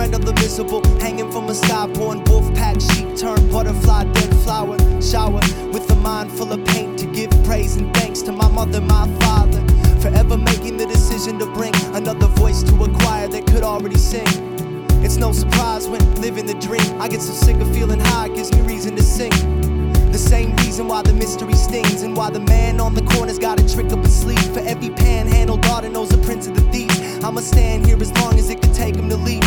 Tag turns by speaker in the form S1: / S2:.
S1: friend of the miserable, hanging from a sky-born wolf pack sheep, turned butterfly, dead flower. Shower with a mind full of paint to give praise and thanks to my mother, my father, forever making the decision to bring another voice to a choir that could already sing. It's no surprise when living the dream, I get so sick of feeling high, it gives me reason to sing. The same reason why the mystery stings, and why the man on the corner's got a trick up his sleeve. For every panhandle daughter knows the prince of the thieves. I'ma stand here as long as it could take him to leave.